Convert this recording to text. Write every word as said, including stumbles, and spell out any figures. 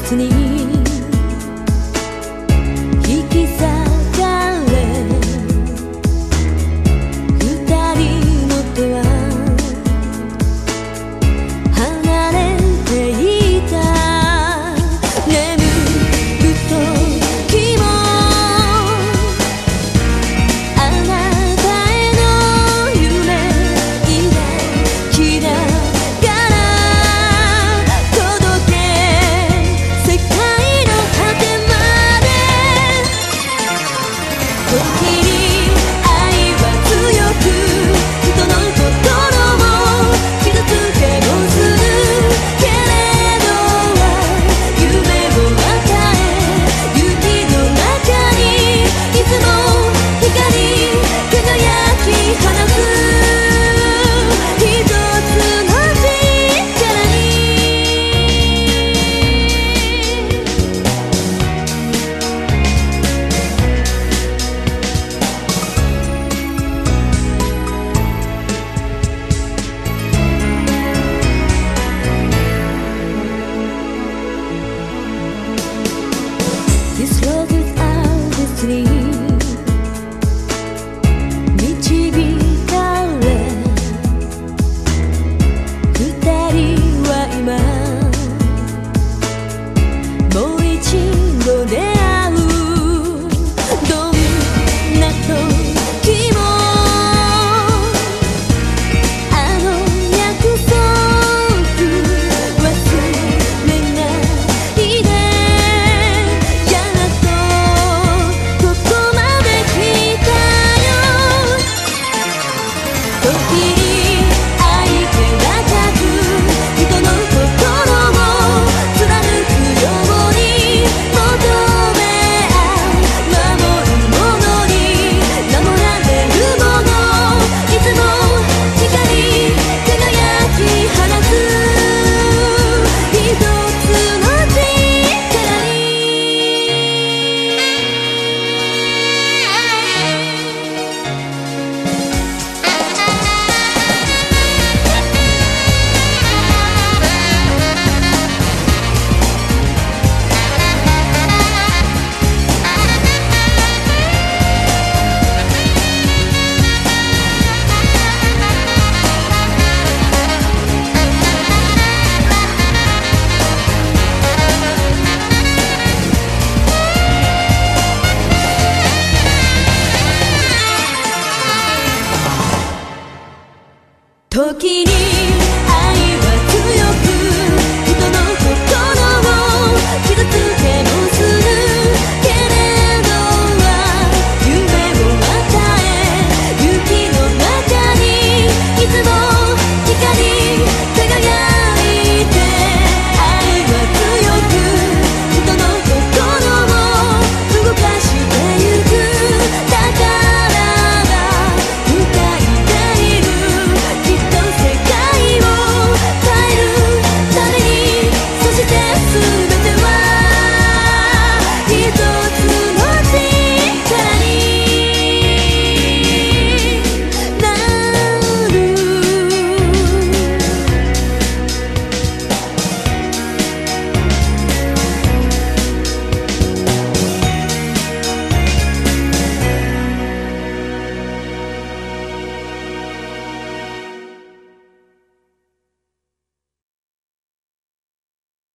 別に引き裂かれ二人の手は離れていた。眠る時もあなたへの夢抱きながら届け世界の果てまで。時に愛は強く人の心を傷つけもするけれどは夢を与え雪の中にいつも光輝き放つ一つの力に。This love is our destiny. 導かれ二人は今もう一度出会う。どんな時もあの約束忘れないで。やっとここまで来たよ。時に愛気高く人の心を貫くように求め合う。守るものに守られるものいつも光輝き放つ一つの力に。時に